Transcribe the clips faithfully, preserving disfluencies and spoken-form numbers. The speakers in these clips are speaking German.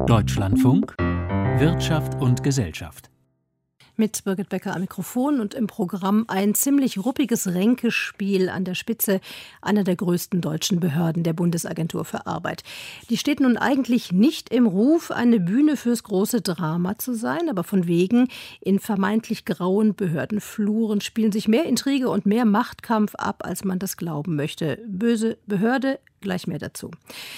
Deutschlandfunk Wirtschaft und Gesellschaft. Mit Birgit Becker am Mikrofon und im Programm ein ziemlich ruppiges Ränkespiel an der Spitze einer der größten deutschen Behörden, der Bundesagentur für Arbeit. Die steht nun eigentlich nicht im Ruf, eine Bühne fürs große Drama zu sein, aber von wegen in vermeintlich grauen Behördenfluren spielen sich mehr Intrige und mehr Machtkampf ab, als man das glauben möchte. Böse Behörde, gleich mehr dazu.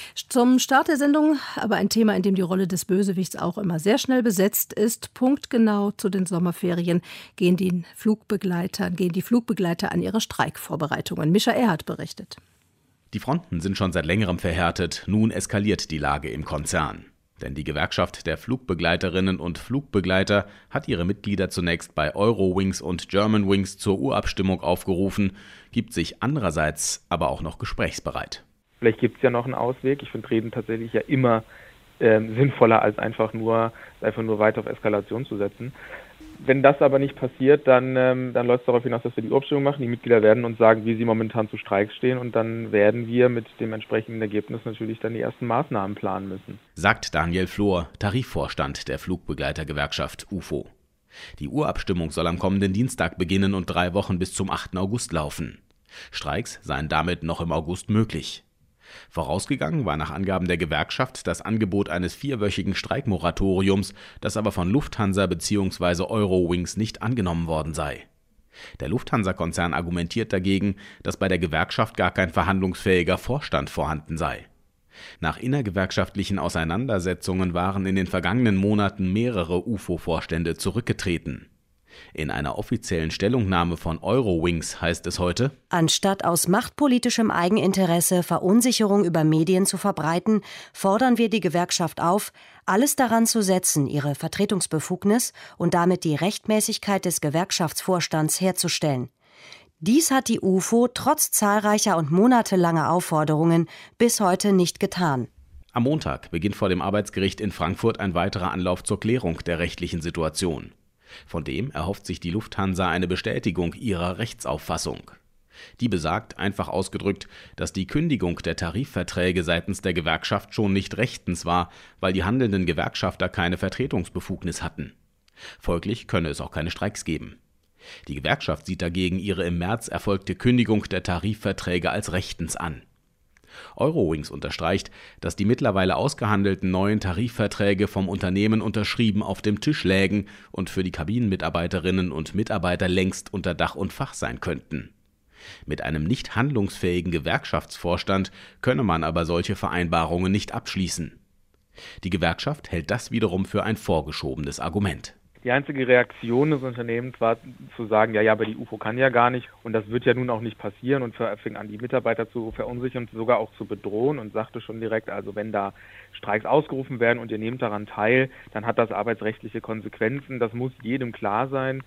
Zum Start der Sendung aber ein Thema, in dem die Rolle des Bösewichts auch immer sehr schnell besetzt ist. Punktgenau zu den Sommerferien gehen die Flugbegleiter, gehen die Flugbegleiter an ihre Streikvorbereitungen. Mischa Erhardt berichtet. Die Fronten sind schon seit längerem verhärtet. Nun eskaliert die Lage im Konzern. Denn die Gewerkschaft der Flugbegleiterinnen und Flugbegleiter hat ihre Mitglieder zunächst bei Eurowings und Germanwings zur Urabstimmung aufgerufen, gibt sich andererseits aber auch noch gesprächsbereit. Vielleicht gibt es ja noch einen Ausweg. Ich finde Reden tatsächlich ja immer äh, sinnvoller, als einfach nur, einfach nur weiter auf Eskalation zu setzen. Wenn das aber nicht passiert, dann, ähm, dann läuft es darauf hinaus, dass wir die Urabstimmung machen. Die Mitglieder werden uns sagen, wie sie momentan zu Streiks stehen. Und dann werden wir mit dem entsprechenden Ergebnis natürlich dann die ersten Maßnahmen planen müssen. Sagt Daniel Flohr, Tarifvorstand der Flugbegleitergewerkschaft U F O. Die Urabstimmung soll am kommenden Dienstag beginnen und drei Wochen bis zum achten August laufen. Streiks seien damit noch im August möglich. Vorausgegangen war nach Angaben der Gewerkschaft das Angebot eines vierwöchigen Streikmoratoriums, das aber von Lufthansa bzw. Eurowings nicht angenommen worden sei. Der Lufthansa-Konzern argumentiert dagegen, dass bei der Gewerkschaft gar kein verhandlungsfähiger Vorstand vorhanden sei. Nach innergewerkschaftlichen Auseinandersetzungen waren in den vergangenen Monaten mehrere U F O-Vorstände zurückgetreten. In einer offiziellen Stellungnahme von Eurowings heißt es heute: Anstatt aus machtpolitischem Eigeninteresse Verunsicherung über Medien zu verbreiten, fordern wir die Gewerkschaft auf, alles daran zu setzen, ihre Vertretungsbefugnis und damit die Rechtmäßigkeit des Gewerkschaftsvorstands herzustellen. Dies hat die U F O trotz zahlreicher und monatelanger Aufforderungen bis heute nicht getan. Am Montag beginnt vor dem Arbeitsgericht in Frankfurt ein weiterer Anlauf zur Klärung der rechtlichen Situation. Von dem erhofft sich die Lufthansa eine Bestätigung ihrer Rechtsauffassung. Die besagt, einfach ausgedrückt, dass die Kündigung der Tarifverträge seitens der Gewerkschaft schon nicht rechtens war, weil die handelnden Gewerkschafter keine Vertretungsbefugnis hatten. Folglich könne es auch keine Streiks geben. Die Gewerkschaft sieht dagegen ihre im März erfolgte Kündigung der Tarifverträge als rechtens an. Eurowings unterstreicht, dass die mittlerweile ausgehandelten neuen Tarifverträge vom Unternehmen unterschrieben auf dem Tisch lägen und für die Kabinenmitarbeiterinnen und Mitarbeiter längst unter Dach und Fach sein könnten. Mit einem nicht handlungsfähigen Gewerkschaftsvorstand könne man aber solche Vereinbarungen nicht abschließen. Die Gewerkschaft hält das wiederum für ein vorgeschobenes Argument. Die einzige Reaktion des Unternehmens war zu sagen, ja, ja, aber die U F O kann ja gar nicht und das wird ja nun auch nicht passieren, und fing an, die Mitarbeiter zu verunsichern und sogar auch zu bedrohen und sagte schon direkt, also wenn da Streiks ausgerufen werden und ihr nehmt daran teil, dann hat das arbeitsrechtliche Konsequenzen, das muss jedem klar sein.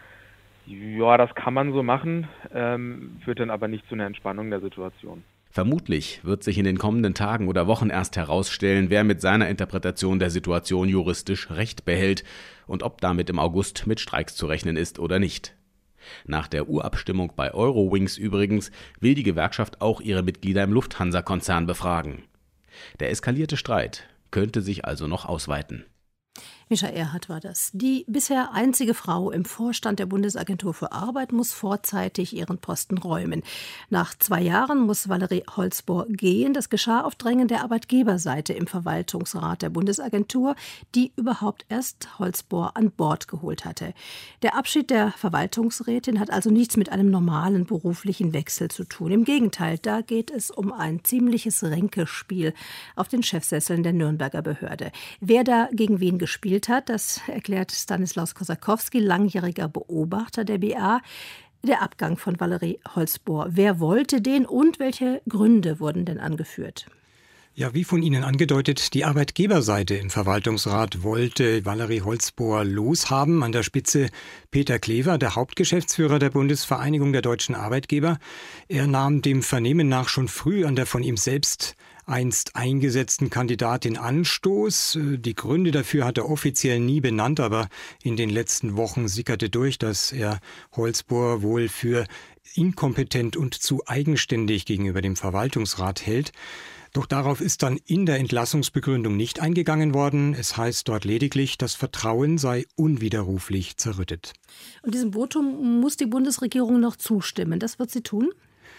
Ja, das kann man so machen, ähm, führt dann aber nicht zu einer Entspannung der Situation. Vermutlich wird sich in den kommenden Tagen oder Wochen erst herausstellen, wer mit seiner Interpretation der Situation juristisch Recht behält und ob damit im August mit Streiks zu rechnen ist oder nicht. Nach der Urabstimmung bei Eurowings übrigens will die Gewerkschaft auch ihre Mitglieder im Lufthansa-Konzern befragen. Der eskalierte Streit könnte sich also noch ausweiten. Mischa Erhardt war das. Die bisher einzige Frau im Vorstand der Bundesagentur für Arbeit muss vorzeitig ihren Posten räumen. Nach zwei Jahren muss Valerie Holzbohr gehen. Das geschah auf Drängen der Arbeitgeberseite im Verwaltungsrat der Bundesagentur, die überhaupt erst Holzbohr an Bord geholt hatte. Der Abschied der Verwaltungsrätin hat also nichts mit einem normalen beruflichen Wechsel zu tun. Im Gegenteil, da geht es um ein ziemliches Ränkespiel auf den Chefsesseln der Nürnberger Behörde. Wer da gegen wen gespielt hat, das erklärt Stanislaus Kosakowski, langjähriger Beobachter der B A. Der Abgang von Valerie Holzbohr. Wer wollte den und welche Gründe wurden denn angeführt? Ja, wie von Ihnen angedeutet, die Arbeitgeberseite im Verwaltungsrat wollte Valerie Holzbohr loshaben. An der Spitze Peter Klever, der Hauptgeschäftsführer der Bundesvereinigung der deutschen Arbeitgeber. Er nahm dem Vernehmen nach schon früh an der von ihm selbst einst eingesetzten Kandidatin Anstoß. Die Gründe dafür hat er offiziell nie benannt, aber in den letzten Wochen sickerte durch, dass er Holzbohr wohl für inkompetent und zu eigenständig gegenüber dem Verwaltungsrat hält. Doch darauf ist dann in der Entlassungsbegründung nicht eingegangen worden. Es heißt dort lediglich, das Vertrauen sei unwiderruflich zerrüttet. Und diesem Votum muss die Bundesregierung noch zustimmen. Das wird sie tun?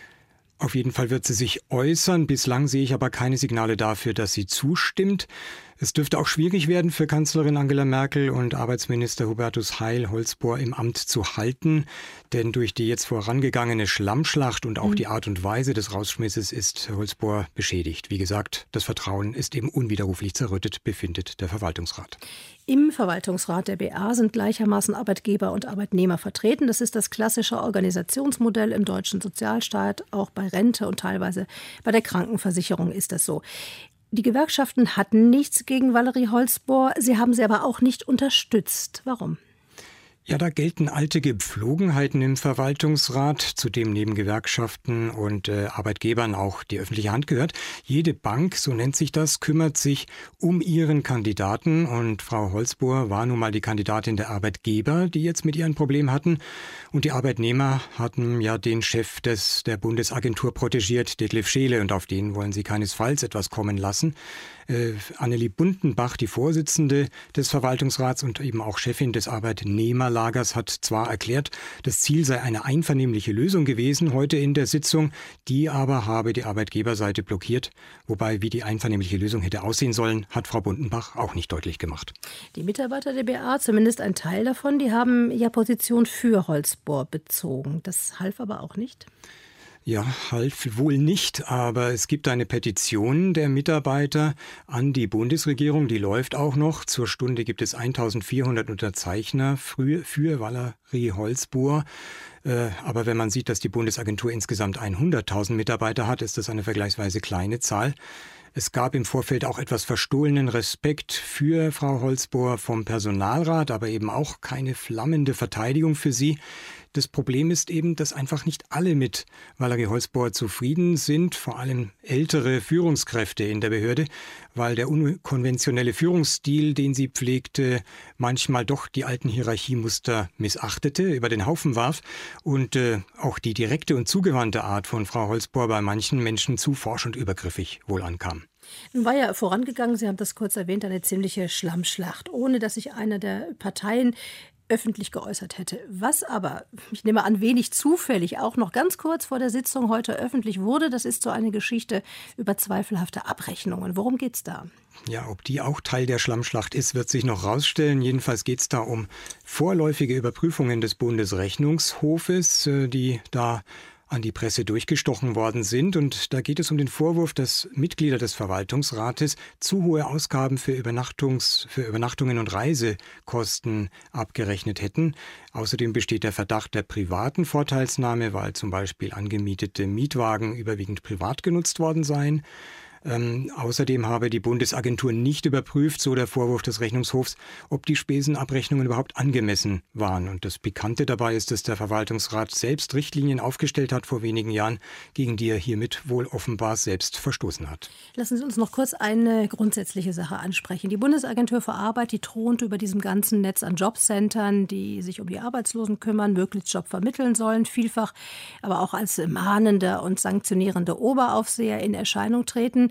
Auf jeden Fall wird sie sich äußern. Bislang sehe ich aber keine Signale dafür, dass sie zustimmt. Es dürfte auch schwierig werden für Kanzlerin Angela Merkel und Arbeitsminister Hubertus Heil, Holzbohr im Amt zu halten. Denn durch die jetzt vorangegangene Schlammschlacht und auch mhm. die Art und Weise des Rausschmisses ist Holzbohr beschädigt. Wie gesagt, das Vertrauen ist eben unwiderruflich zerrüttet, befindet der Verwaltungsrat. Im Verwaltungsrat der B A sind gleichermaßen Arbeitgeber und Arbeitnehmer vertreten. Das ist das klassische Organisationsmodell im deutschen Sozialstaat. Auch bei Rente und teilweise bei der Krankenversicherung ist das so. Die Gewerkschaften hatten nichts gegen Valerie Holzbohr, sie haben sie aber auch nicht unterstützt. Warum? Ja, da gelten alte Gepflogenheiten im Verwaltungsrat, zu dem neben Gewerkschaften und äh, Arbeitgebern auch die öffentliche Hand gehört. Jede Bank, so nennt sich das, kümmert sich um ihren Kandidaten. Und Frau Holzbohr war nun mal die Kandidatin der Arbeitgeber, die jetzt mit ihr ein Problem hatten. Und die Arbeitnehmer hatten ja den Chef des, der Bundesagentur protegiert, Detlef Scheele. Und auf den wollen sie keinesfalls etwas kommen lassen. Äh, Annelie Buntenbach, die Vorsitzende des Verwaltungsrats und eben auch Chefin des Arbeitnehmerlagers, hat zwar erklärt, das Ziel sei eine einvernehmliche Lösung gewesen heute in der Sitzung, die aber habe die Arbeitgeberseite blockiert. Wobei, wie die einvernehmliche Lösung hätte aussehen sollen, hat Frau Buntenbach auch nicht deutlich gemacht. Die Mitarbeiter der B A, zumindest ein Teil davon, die haben ja Position für Holzbohr bezogen. Das half aber auch nicht. Ja, half wohl nicht, aber es gibt eine Petition der Mitarbeiter an die Bundesregierung, die läuft auch noch. Zur Stunde gibt es eintausendvierhundert Unterzeichner für, für Valerie Holzbohr. Äh, aber wenn man sieht, dass die Bundesagentur insgesamt hunderttausend Mitarbeiter hat, ist das eine vergleichsweise kleine Zahl. Es gab im Vorfeld auch etwas verstohlenen Respekt für Frau Holzbohr vom Personalrat, aber eben auch keine flammende Verteidigung für sie. Das Problem ist eben, dass einfach nicht alle mit Valerie Holzbohr zufrieden sind, vor allem ältere Führungskräfte in der Behörde, weil der unkonventionelle Führungsstil, den sie pflegte, manchmal doch die alten Hierarchiemuster missachtete, über den Haufen warf und äh, auch die direkte und zugewandte Art von Frau Holzbohr bei manchen Menschen zu forsch und übergriffig wohl ankam. Nun war ja vorangegangen, Sie haben das kurz erwähnt, eine ziemliche Schlammschlacht, ohne dass sich einer der Parteien öffentlich geäußert hätte. Was aber, ich nehme an, wenig zufällig auch noch ganz kurz vor der Sitzung heute öffentlich wurde, das ist so eine Geschichte über zweifelhafte Abrechnungen. Worum geht's da? Ja, ob die auch Teil der Schlammschlacht ist, wird sich noch rausstellen. Jedenfalls geht es da um vorläufige Überprüfungen des Bundesrechnungshofes, die da an die Presse durchgestochen worden sind. Und da geht es um den Vorwurf, dass Mitglieder des Verwaltungsrates zu hohe Ausgaben für, Übernachtungs-, für Übernachtungen und Reisekosten abgerechnet hätten. Außerdem besteht der Verdacht der privaten Vorteilsnahme, weil zum Beispiel angemietete Mietwagen überwiegend privat genutzt worden seien. Ähm, außerdem habe die Bundesagentur nicht überprüft, so der Vorwurf des Rechnungshofs, ob die Spesenabrechnungen überhaupt angemessen waren. Und das Pikante dabei ist, dass der Verwaltungsrat selbst Richtlinien aufgestellt hat vor wenigen Jahren, gegen die er hiermit wohl offenbar selbst verstoßen hat. Lassen Sie uns noch kurz eine grundsätzliche Sache ansprechen. Die Bundesagentur für Arbeit, die thront über diesem ganzen Netz an Jobcentern, die sich um die Arbeitslosen kümmern, möglichst Job vermitteln sollen, vielfach aber auch als mahnender und sanktionierender Oberaufseher in Erscheinung treten.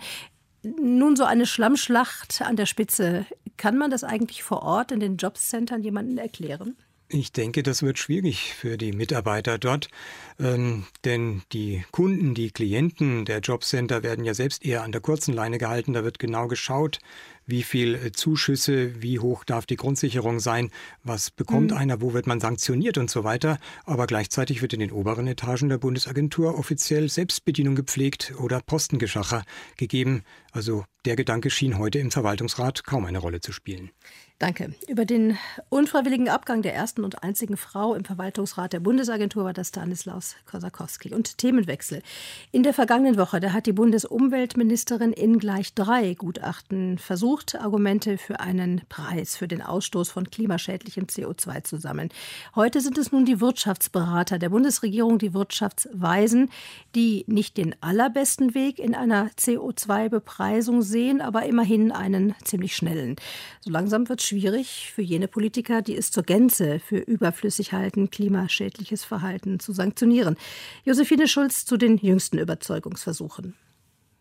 Nun so eine Schlammschlacht an der Spitze, kann man das eigentlich vor Ort in den Jobcentern jemandem erklären? Ich denke, das wird schwierig für die Mitarbeiter dort, ähm, denn die Kunden, die Klienten der Jobcenter werden ja selbst eher an der kurzen Leine gehalten. Da wird genau geschaut, wie viel Zuschüsse, wie hoch darf die Grundsicherung sein, was bekommt mhm. einer, wo wird man sanktioniert und so weiter. Aber gleichzeitig wird in den oberen Etagen der Bundesagentur offiziell Selbstbedienung gepflegt oder Postengeschacher gegeben. Also der Gedanke schien heute im Verwaltungsrat kaum eine Rolle zu spielen. Danke. Über den unfreiwilligen Abgang der ersten und einzigen Frau im Verwaltungsrat der Bundesagentur war das Stanislaus Kosakowski. Und Themenwechsel. In der vergangenen Woche, da hat die Bundesumweltministerin in gleich drei Gutachten versucht, Argumente für einen Preis für den Ausstoß von klimaschädlichem C O zwei zu sammeln. Heute sind es nun die Wirtschaftsberater der Bundesregierung, die Wirtschaftsweisen, die nicht den allerbesten Weg in einer C O zwei Bepreisung sehen, aber immerhin einen ziemlich schnellen. So langsam wird es schwierig für jene Politiker, die es zur Gänze für überflüssig halten, klimaschädliches Verhalten zu sanktionieren. Josephine Schulz zu den jüngsten Überzeugungsversuchen.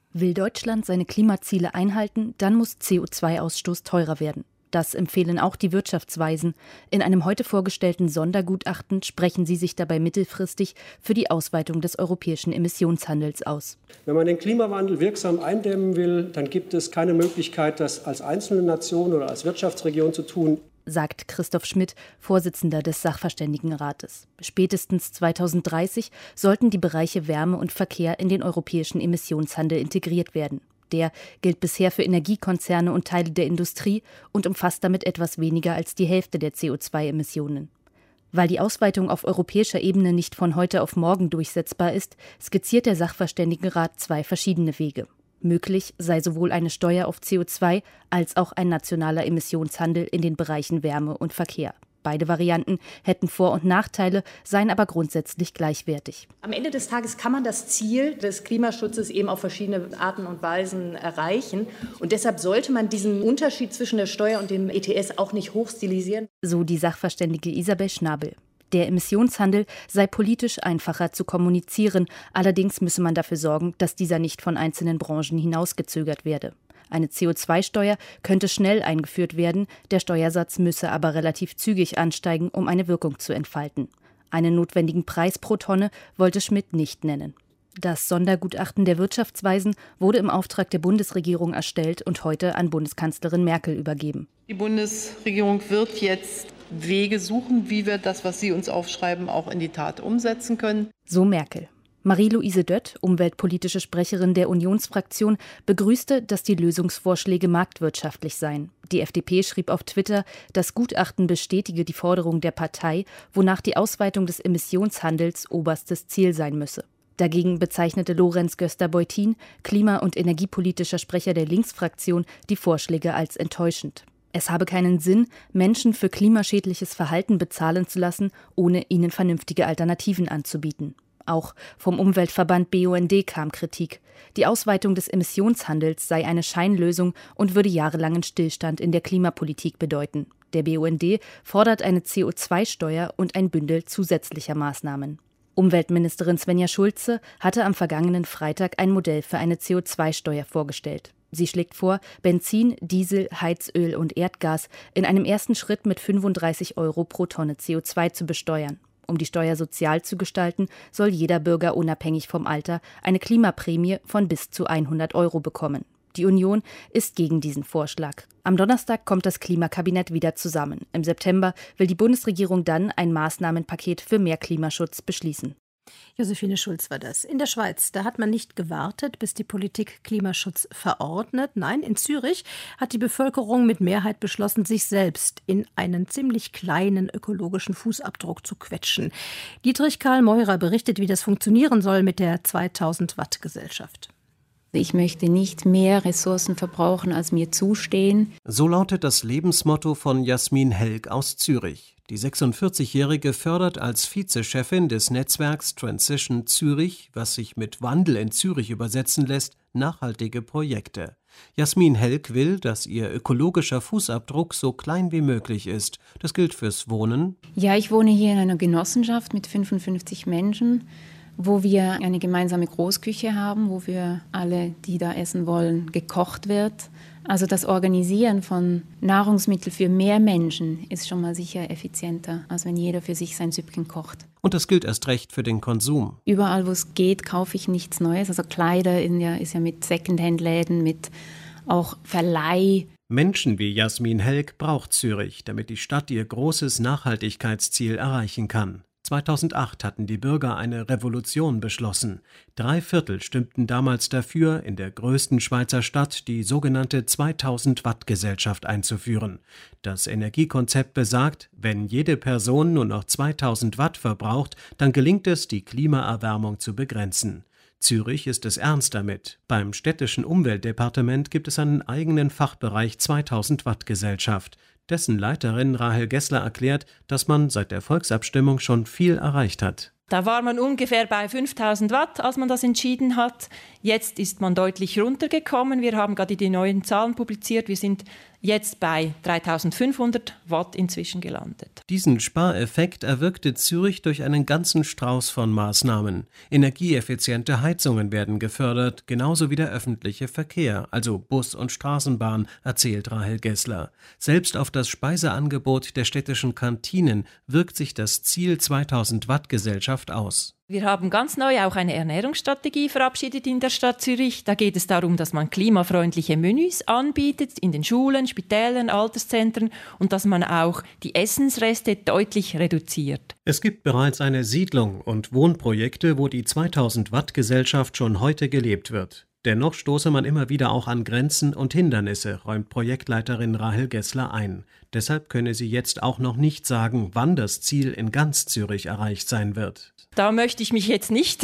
Will Deutschland seine Klimaziele einhalten, dann muss C O zwei Ausstoß teurer werden. Das empfehlen auch die Wirtschaftsweisen. In einem heute vorgestellten Sondergutachten sprechen sie sich dabei mittelfristig für die Ausweitung des europäischen Emissionshandels aus. Wenn man den Klimawandel wirksam eindämmen will, dann gibt es keine Möglichkeit, das als einzelne Nation oder als Wirtschaftsregion zu tun, sagt Christoph Schmidt, Vorsitzender des Sachverständigenrates. Spätestens zweitausenddreißig sollten die Bereiche Wärme und Verkehr in den europäischen Emissionshandel integriert werden. Der gilt bisher für Energiekonzerne und Teile der Industrie und umfasst damit etwas weniger als die Hälfte der C O zwei Emissionen. Weil die Ausweitung auf europäischer Ebene nicht von heute auf morgen durchsetzbar ist, skizziert der Sachverständigenrat zwei verschiedene Wege. Möglich sei sowohl eine Steuer auf C O zwei als auch ein nationaler Emissionshandel in den Bereichen Wärme und Verkehr. Beide Varianten hätten Vor- und Nachteile, seien aber grundsätzlich gleichwertig. Am Ende des Tages kann man das Ziel des Klimaschutzes eben auf verschiedene Arten und Weisen erreichen. Und deshalb sollte man diesen Unterschied zwischen der Steuer und dem E T S auch nicht hochstilisieren. So die Sachverständige Isabel Schnabel. Der Emissionshandel sei politisch einfacher zu kommunizieren. Allerdings müsse man dafür sorgen, dass dieser nicht von einzelnen Branchen hinausgezögert werde. Eine C O zwei Steuer könnte schnell eingeführt werden, der Steuersatz müsse aber relativ zügig ansteigen, um eine Wirkung zu entfalten. Einen notwendigen Preis pro Tonne wollte Schmidt nicht nennen. Das Sondergutachten der Wirtschaftsweisen wurde im Auftrag der Bundesregierung erstellt und heute an Bundeskanzlerin Merkel übergeben. Die Bundesregierung wird jetzt Wege suchen, wie wir das, was Sie uns aufschreiben, auch in die Tat umsetzen können. So Merkel. Marie-Louise Dött, umweltpolitische Sprecherin der Unionsfraktion, begrüßte, dass die Lösungsvorschläge marktwirtschaftlich seien. Die F D P schrieb auf Twitter, das Gutachten bestätige die Forderung der Partei, wonach die Ausweitung des Emissionshandels oberstes Ziel sein müsse. Dagegen bezeichnete Lorenz Göster-Beutin, klima- und energiepolitischer Sprecher der Linksfraktion, die Vorschläge als enttäuschend. Es habe keinen Sinn, Menschen für klimaschädliches Verhalten bezahlen zu lassen, ohne ihnen vernünftige Alternativen anzubieten. Auch vom Umweltverband B U N D kam Kritik. Die Ausweitung des Emissionshandels sei eine Scheinlösung und würde jahrelangen Stillstand in der Klimapolitik bedeuten. Der B U N D fordert eine C O zwei Steuer und ein Bündel zusätzlicher Maßnahmen. Umweltministerin Svenja Schulze hatte am vergangenen Freitag ein Modell für eine C O zwei Steuer vorgestellt. Sie schlägt vor, Benzin, Diesel, Heizöl und Erdgas in einem ersten Schritt mit fünfunddreißig Euro pro Tonne C O zwei zu besteuern. Um die Steuer sozial zu gestalten, soll jeder Bürger unabhängig vom Alter eine Klimaprämie von bis zu hundert Euro bekommen. Die Union ist gegen diesen Vorschlag. Am Donnerstag kommt das Klimakabinett wieder zusammen. Im September will die Bundesregierung dann ein Maßnahmenpaket für mehr Klimaschutz beschließen. Josephine Schulz war das. In der Schweiz, da hat man nicht gewartet, bis die Politik Klimaschutz verordnet. Nein, in Zürich hat die Bevölkerung mit Mehrheit beschlossen, sich selbst in einen ziemlich kleinen ökologischen Fußabdruck zu quetschen. Dietrich Karl Meurer berichtet, wie das funktionieren soll mit der zweitausend Watt Gesellschaft. Ich möchte nicht mehr Ressourcen verbrauchen, als mir zustehen. So lautet das Lebensmotto von Jasmin Helg aus Zürich. Die sechsundvierzigjährige fördert als Vizechefin des Netzwerks Transition Zürich, was sich mit Wandel in Zürich übersetzen lässt, nachhaltige Projekte. Jasmin Helg will, dass ihr ökologischer Fußabdruck so klein wie möglich ist. Das gilt fürs Wohnen. Ja, ich wohne hier in einer Genossenschaft mit fünfundfünfzig Menschen, wo wir eine gemeinsame Großküche haben, wo für alle, die da essen wollen, gekocht wird. Also das Organisieren von Nahrungsmitteln für mehr Menschen ist schon mal sicher effizienter, als wenn jeder für sich sein Süppchen kocht. Und das gilt erst recht für den Konsum. Überall, wo es geht, kaufe ich nichts Neues. Also Kleider in ja, ist ja mit Secondhand-Läden, mit auch Verleih. Menschen wie Jasmin Helg braucht Zürich, damit die Stadt ihr großes Nachhaltigkeitsziel erreichen kann. zweitausendacht hatten die Bürger eine Revolution beschlossen. Drei Viertel stimmten damals dafür, in der größten Schweizer Stadt die sogenannte zweitausend Watt Gesellschaft einzuführen. Das Energiekonzept besagt, wenn jede Person nur noch zweitausend Watt verbraucht, dann gelingt es, die Klimaerwärmung zu begrenzen. Zürich ist es ernst damit. Beim städtischen Umweltdepartement gibt es einen eigenen Fachbereich zweitausend Watt Gesellschaft. Dessen Leiterin Rahel Gessler erklärt, dass man seit der Volksabstimmung schon viel erreicht hat. Da war man ungefähr bei fünftausend Watt, als man das entschieden hat. Jetzt ist man deutlich runtergekommen. Wir haben gerade die neuen Zahlen publiziert. Wir sind jetzt bei dreitausendfünfhundert Watt inzwischen gelandet. Diesen Spareffekt erwirkte Zürich durch einen ganzen Strauß von Maßnahmen. Energieeffiziente Heizungen werden gefördert, genauso wie der öffentliche Verkehr, also Bus und Straßenbahn, erzählt Rahel Gessler. Selbst auf das Speiseangebot der städtischen Kantinen wirkt sich das Ziel zweitausend Watt Gesellschaft aus. Wir haben ganz neu auch eine Ernährungsstrategie verabschiedet in der Stadt Zürich. Da geht es darum, dass man klimafreundliche Menüs anbietet in den Schulen, Spitälern, Alterszentren und dass man auch die Essensreste deutlich reduziert. Es gibt bereits eine Siedlung und Wohnprojekte, wo die zweitausend Watt Gesellschaft schon heute gelebt wird. Dennoch stoße man immer wieder auch an Grenzen und Hindernisse, räumt Projektleiterin Rahel Gessler ein. Deshalb könne sie jetzt auch noch nicht sagen, wann das Ziel in ganz Zürich erreicht sein wird. Da möchte ich mich jetzt nicht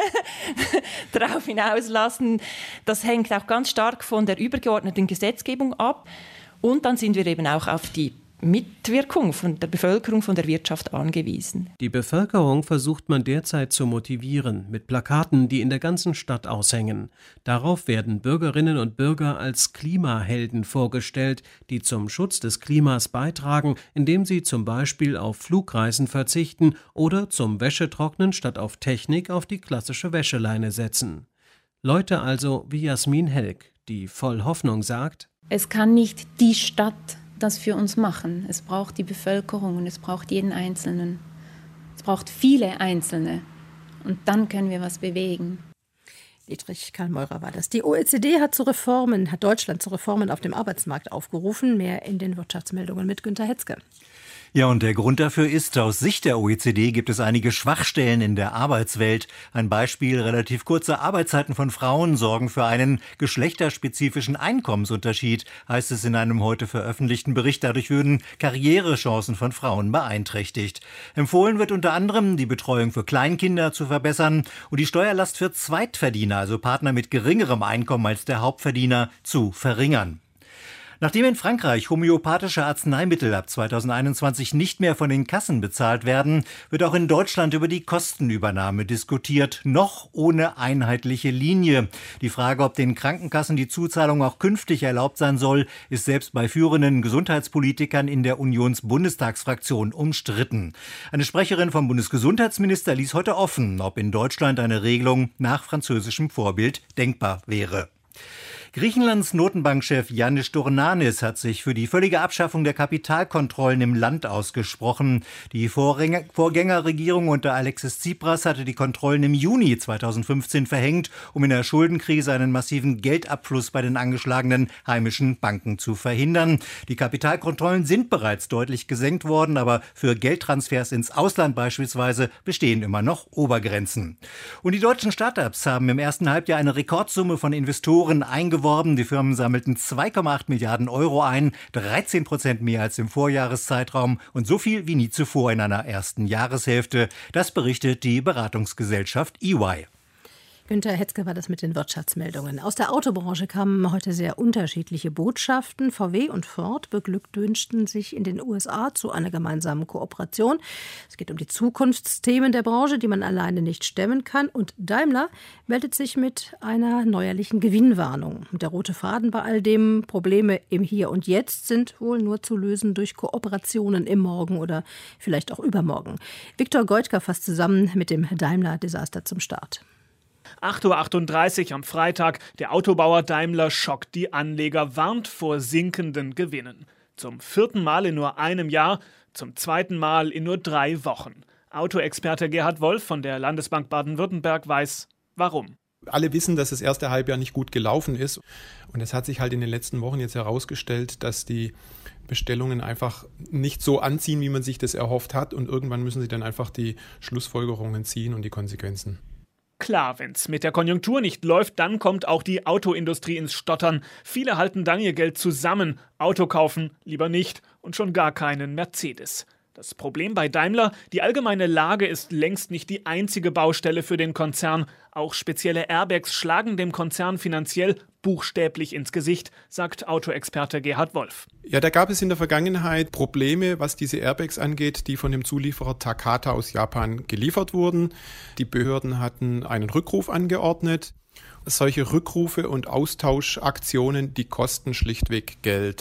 darauf hinauslassen. Das hängt auch ganz stark von der übergeordneten Gesetzgebung ab. Und dann sind wir eben auch auf die Mitwirkung von der Bevölkerung, von der Wirtschaft angewiesen. Die Bevölkerung versucht man derzeit zu motivieren, mit Plakaten, die in der ganzen Stadt aushängen. Darauf werden Bürgerinnen und Bürger als Klimahelden vorgestellt, die zum Schutz des Klimas beitragen, indem sie zum Beispiel auf Flugreisen verzichten oder zum Wäschetrocknen statt auf Technik auf die klassische Wäscheleine setzen. Leute also wie Jasmin Helg, die voll Hoffnung sagt: Es kann nicht die Stadt das für uns machen. Es braucht die Bevölkerung und es braucht jeden Einzelnen. Es braucht viele Einzelne. Und dann können wir was bewegen. Dietrich Kallmeurer war das. Die O E C D hat zu Reformen, hat Deutschland zu Reformen auf dem Arbeitsmarkt aufgerufen. Mehr in den Wirtschaftsmeldungen mit Günter Hetzke. Ja, und der Grund dafür ist, aus Sicht der O E C D gibt es einige Schwachstellen in der Arbeitswelt. Ein Beispiel: relativ kurze Arbeitszeiten von Frauen sorgen für einen geschlechterspezifischen Einkommensunterschied, heißt es in einem heute veröffentlichten Bericht. Dadurch würden Karrierechancen von Frauen beeinträchtigt. Empfohlen wird unter anderem, die Betreuung für Kleinkinder zu verbessern und die Steuerlast für Zweitverdiener, also Partner mit geringerem Einkommen als der Hauptverdiener, zu verringern. Nachdem in Frankreich homöopathische Arzneimittel ab zweitausendeinundzwanzig nicht mehr von den Kassen bezahlt werden, wird auch in Deutschland über die Kostenübernahme diskutiert, noch ohne einheitliche Linie. Die Frage, ob den Krankenkassen die Zuzahlung auch künftig erlaubt sein soll, ist selbst bei führenden Gesundheitspolitikern in der Unionsbundestagsfraktion umstritten. Eine Sprecherin vom Bundesgesundheitsminister ließ heute offen, ob in Deutschland eine Regelung nach französischem Vorbild denkbar wäre. Griechenlands Notenbankchef Yannis Dournanis hat sich für die völlige Abschaffung der Kapitalkontrollen im Land ausgesprochen. Die Vorgänger- Vorgängerregierung unter Alexis Tsipras hatte die Kontrollen im Juni zweitausendfünfzehn verhängt, um in der Schuldenkrise einen massiven Geldabfluss bei den angeschlagenen heimischen Banken zu verhindern. Die Kapitalkontrollen sind bereits deutlich gesenkt worden, aber für Geldtransfers ins Ausland beispielsweise bestehen immer noch Obergrenzen. Und die deutschen Start-ups haben im ersten Halbjahr eine Rekordsumme von Investoren eingeworben. Die Firmen sammelten zwei Komma acht Milliarden Euro ein, dreizehn Prozent mehr als im Vorjahreszeitraum und so viel wie nie zuvor in einer ersten Jahreshälfte. Das berichtet die Beratungsgesellschaft E Y. Günter Hetzke war das mit den Wirtschaftsmeldungen. Aus der Autobranche kamen heute sehr unterschiedliche Botschaften. V W und Ford beglückwünschten sich in den U S A zu einer gemeinsamen Kooperation. Es geht um die Zukunftsthemen der Branche, die man alleine nicht stemmen kann. Und Daimler meldet sich mit einer neuerlichen Gewinnwarnung. Der rote Faden bei all dem: Probleme im Hier und Jetzt sind wohl nur zu lösen durch Kooperationen im Morgen oder vielleicht auch übermorgen. Viktor Goitka fasst zusammen mit dem Daimler-Desaster zum Start. acht Uhr achtunddreißig am Freitag. Der Autobauer Daimler schockt die Anleger, warnt vor sinkenden Gewinnen. Zum vierten Mal in nur einem Jahr, zum zweiten Mal in nur drei Wochen. Autoexperte Gerhard Wolf von der Landesbank Baden-Württemberg weiß, warum. Alle wissen, dass das erste Halbjahr nicht gut gelaufen ist. Und es hat sich halt in den letzten Wochen jetzt herausgestellt, dass die Bestellungen einfach nicht so anziehen, wie man sich das erhofft hat. Und irgendwann müssen sie dann einfach die Schlussfolgerungen ziehen und die Konsequenzen. Klar, wenn's mit der Konjunktur nicht läuft, dann kommt auch die Autoindustrie ins Stottern. Viele halten dann ihr Geld zusammen. Auto kaufen lieber nicht und schon gar keinen Mercedes. Das Problem bei Daimler: die allgemeine Lage ist längst nicht die einzige Baustelle für den Konzern. Auch spezielle Airbags schlagen dem Konzern finanziell buchstäblich ins Gesicht, sagt Autoexperte Gerhard Wolf. Ja, da gab es in der Vergangenheit Probleme, was diese Airbags angeht, die von dem Zulieferer Takata aus Japan geliefert wurden. Die Behörden hatten einen Rückruf angeordnet. Solche Rückrufe und Austauschaktionen, die kosten schlichtweg Geld.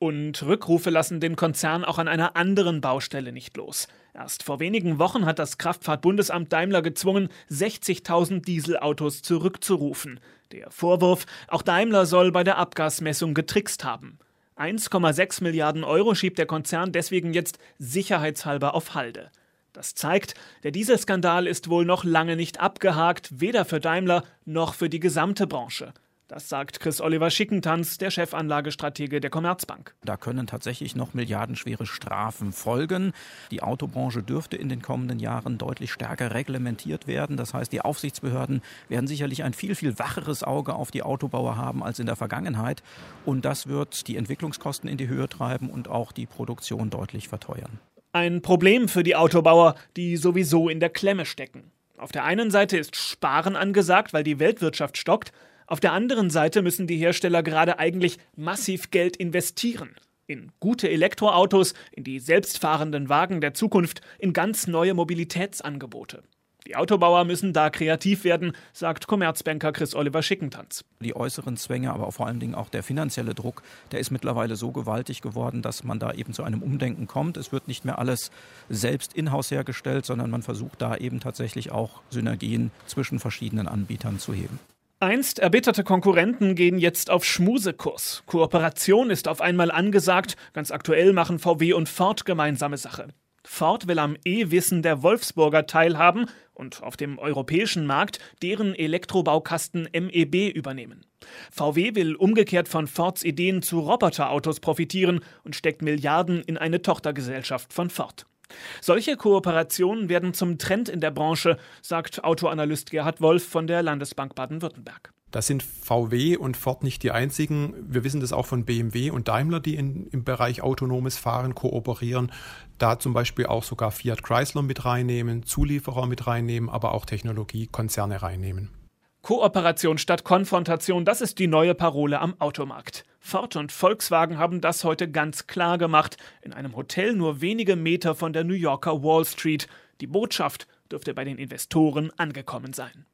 Und Rückrufe lassen den Konzern auch an einer anderen Baustelle nicht los. Erst vor wenigen Wochen hat das Kraftfahrtbundesamt Daimler gezwungen, sechzigtausend Dieselautos zurückzurufen. Der Vorwurf, auch Daimler soll bei der Abgasmessung getrickst haben. eins Komma sechs Milliarden Euro schiebt der Konzern deswegen jetzt sicherheitshalber auf Halde. Das zeigt, der Dieselskandal ist wohl noch lange nicht abgehakt, weder für Daimler noch für die gesamte Branche. Das sagt Chris-Oliver Schickentanz, der Chefanlagestratege der Commerzbank. Da können tatsächlich noch milliardenschwere Strafen folgen. Die Autobranche dürfte in den kommenden Jahren deutlich stärker reglementiert werden. Das heißt, die Aufsichtsbehörden werden sicherlich ein viel, viel wacheres Auge auf die Autobauer haben als in der Vergangenheit. Und das wird die Entwicklungskosten in die Höhe treiben und auch die Produktion deutlich verteuern. Ein Problem für die Autobauer, die sowieso in der Klemme stecken. Auf der einen Seite ist Sparen angesagt, weil die Weltwirtschaft stockt. Auf der anderen Seite müssen die Hersteller gerade eigentlich massiv Geld investieren. In gute Elektroautos, in die selbstfahrenden Wagen der Zukunft, in ganz neue Mobilitätsangebote. Die Autobauer müssen da kreativ werden, sagt Commerzbanker Chris-Oliver Schickentanz. Die äußeren Zwänge, aber vor allen Dingen auch der finanzielle Druck, der ist mittlerweile so gewaltig geworden, dass man da eben zu einem Umdenken kommt. Es wird nicht mehr alles selbst in-house hergestellt, sondern man versucht da eben tatsächlich auch Synergien zwischen verschiedenen Anbietern zu heben. Einst erbitterte Konkurrenten gehen jetzt auf Schmusekurs. Kooperation ist auf einmal angesagt. Ganz aktuell machen V W und Ford gemeinsame Sache. Ford will am E-Wissen der Wolfsburger teilhaben und auf dem europäischen Markt deren Elektrobaukasten M E B übernehmen. V W will umgekehrt von Fords Ideen zu Roboterautos profitieren und steckt Milliarden in eine Tochtergesellschaft von Ford. Solche Kooperationen werden zum Trend in der Branche, sagt Autoanalyst Gerhard Wolf von der Landesbank Baden-Württemberg. Das sind V W und Ford nicht die einzigen. Wir wissen das auch von B M W und Daimler, die in, im Bereich autonomes Fahren kooperieren. Da zum Beispiel auch sogar Fiat Chrysler mit reinnehmen, Zulieferer mit reinnehmen, aber auch Technologiekonzerne reinnehmen. Kooperation statt Konfrontation, das ist die neue Parole am Automarkt. Ford und Volkswagen haben das heute ganz klar gemacht, in einem Hotel nur wenige Meter von der New Yorker Wall Street. Die Botschaft dürfte bei den Investoren angekommen sein.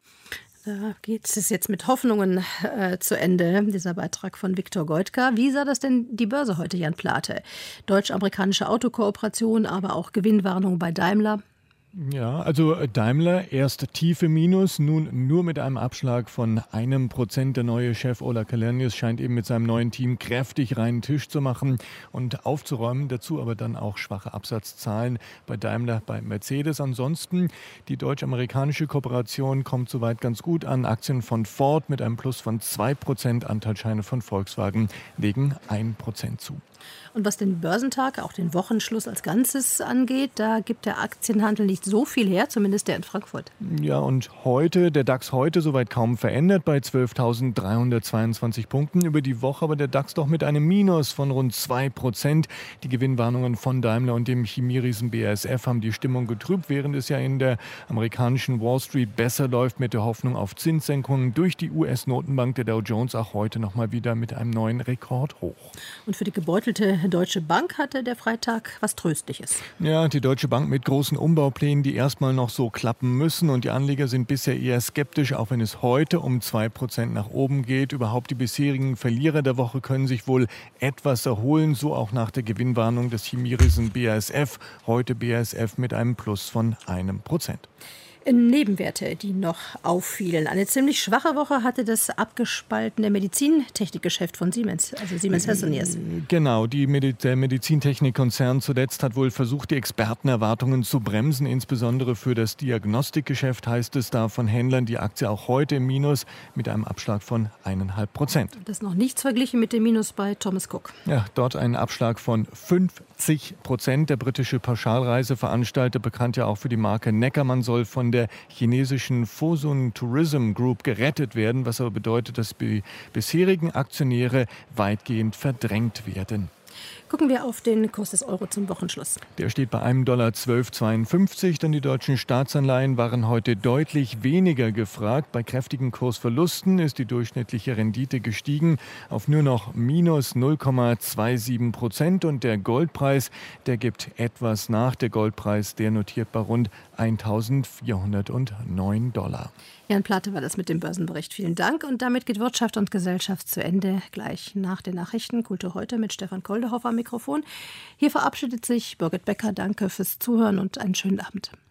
Da geht es jetzt mit Hoffnungen äh, zu Ende, dieser Beitrag von Viktor Goitka. Wie sah das denn die Börse heute, Jan Plate? Deutsch-amerikanische Autokooperation, aber auch Gewinnwarnung bei Daimler. Ja, also Daimler erst tiefe Minus, nun nur mit einem Abschlag von einem Prozent. Der neue Chef Ola Källenius scheint eben mit seinem neuen Team kräftig reinen Tisch zu machen und aufzuräumen. Dazu aber dann auch schwache Absatzzahlen bei Daimler, bei Mercedes. Ansonsten die deutsch-amerikanische Kooperation kommt soweit ganz gut an. Aktien von Ford mit einem Plus von zwei Prozent, Anteilsscheine von Volkswagen legen ein Prozent zu. Und was den Börsentag, auch den Wochenschluss als Ganzes angeht, da gibt der Aktienhandel nicht so viel her, zumindest der in Frankfurt. Ja, und heute, der DAX heute soweit kaum verändert bei zwölftausenddreihundertzweiundzwanzig Punkten. Über die Woche aber der DAX doch mit einem Minus von rund zwei Prozent. Die Gewinnwarnungen von Daimler und dem Chemieriesen B A S F haben die Stimmung getrübt, während es ja in der amerikanischen Wall Street besser läuft mit der Hoffnung auf Zinssenkungen durch die U S-Notenbank. Der Dow Jones auch heute noch mal wieder mit einem neuen Rekord hoch. Und für die gebeutelte Deutsche Bank hatte der Freitag was Tröstliches. Ja, die Deutsche Bank mit großen Umbauplänen, die erstmal noch so klappen müssen. Und die Anleger sind bisher eher skeptisch, auch wenn es heute um zwei Prozent nach oben geht. Überhaupt die bisherigen Verlierer der Woche können sich wohl etwas erholen. So auch nach der Gewinnwarnung des Chemieriesen B A S F. Heute B A S F mit einem Plus von einem Prozent. Nebenwerte, die noch auffielen. Eine ziemlich schwache Woche hatte das abgespaltene Medizintechnikgeschäft von Siemens, also Siemens Healthineers. Genau, die Medi- der Medizintechnikkonzern zuletzt hat wohl versucht, die Expertenerwartungen zu bremsen. Insbesondere für das Diagnostikgeschäft heißt es da von Händlern, die Aktie auch heute im Minus mit einem Abschlag von eineinhalb Prozent. Das ist noch nichts verglichen mit dem Minus bei Thomas Cook. Ja, dort ein Abschlag von fünfzig Prozent. Der britische Pauschalreiseveranstalter, bekannt ja auch für die Marke Neckermann, soll von der chinesischen Fosun Tourism Group gerettet werden, was aber bedeutet, dass die bisherigen Aktionäre weitgehend verdrängt werden. Gucken wir auf den Kurs des Euro zum Wochenschluss. Der steht bei einem Dollar zwölf Komma zweiundfünfzig. Denn die deutschen Staatsanleihen waren heute deutlich weniger gefragt. Bei kräftigen Kursverlusten ist die durchschnittliche Rendite gestiegen auf nur noch minus null Komma siebenundzwanzig Prozent. Und der Goldpreis, der gibt etwas nach. Der Goldpreis, der notiert bei rund eintausendvierhundertneun Dollar. Jan Plate war das mit dem Börsenbericht. Vielen Dank. Und damit geht Wirtschaft und Gesellschaft zu Ende. Gleich nach den Nachrichten Kultur heute mit Stefan Koldehoff am Mikrofon. Hier verabschiedet sich Birgit Becker. Danke fürs Zuhören und einen schönen Abend.